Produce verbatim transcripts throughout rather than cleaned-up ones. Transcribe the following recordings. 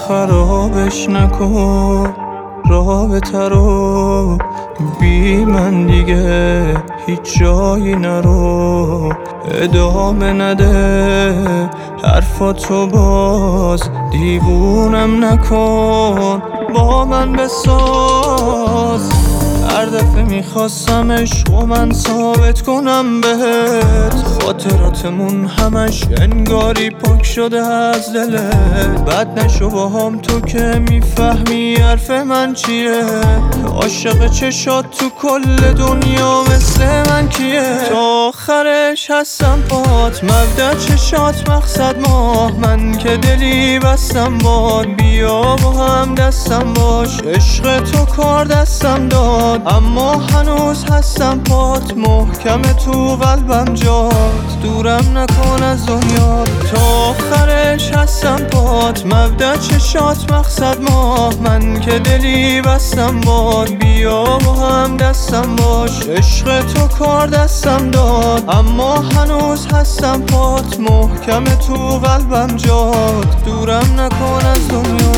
خرابش نکن رابطه رو، بی من دیگه هیچ جایی نرو. ادامه نده حرفاتو، باز دیوونم نکن، با من بساز. هر دفعه میخواستم عشق و من ثابت کنم بهت، خاطراتمون همش انگاری پاک شده از دلت. بد نشو با هم تو که میفهمی حرف من چیه. عاشق چشات تو کل دنیا مثل من کیه. تا آخرش هستم پات، مبدأ چشات مقصد ماه. من که دلی بستم باد، بیا با هم دستم باش. عشق تو کار دستم داد، اما هنوز هستم پات. محکم تو قلبم جات، دورم نکن از دنیا. تا آخرش هستم پات، مبدأ چشات مقصد ماه. من که دلی بستم باد، بیا با هم دستم باش. عشق تو کار دستم داد، اما هنوز هستم پات. محکم تو قلبم جات، دورم نکن از دنیا.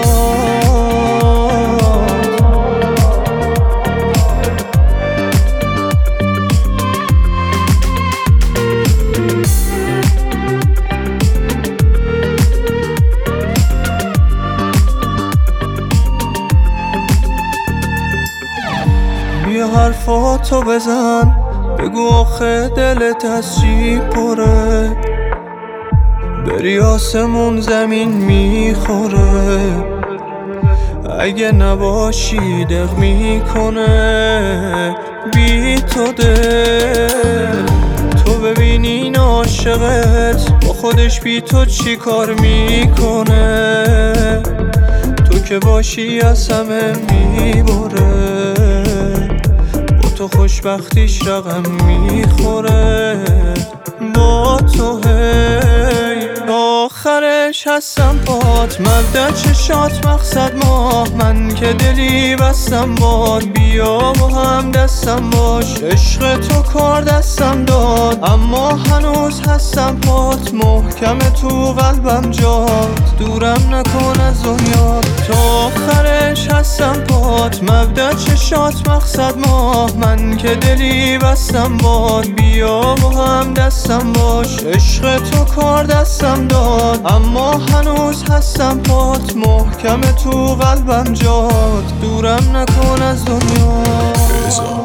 بیا حرفاتو بزن، بگو آخه دلت از چی پره. بری آسمون زمین میخوره، اگه نباشی دق میکنه بی تو دل. تو ببین این عاشقت با خودش بی تو چی کار میکنه. تو که باشی از همه میبره، تو خوشبختیش رقم میخوره. با تو هی آخرش هستم پات، مبدأ چشات مقصد ماه. من که دلی بستم باد، بیا با هم دستم باش. عشق تو کار دستم داد، اما هنوز هستم پات. محکم تو قلبم جات، دورم نکن از دنیا. تا آخرش هستم پات، مبدأ چشات مقصد ماه. من که دلی بستم باد، بیا با هم دستم باش. عشق تو کار دستم داد، اما هنوز هستم پات. محکم تو قلبم جات، دورم نکن از دنیا.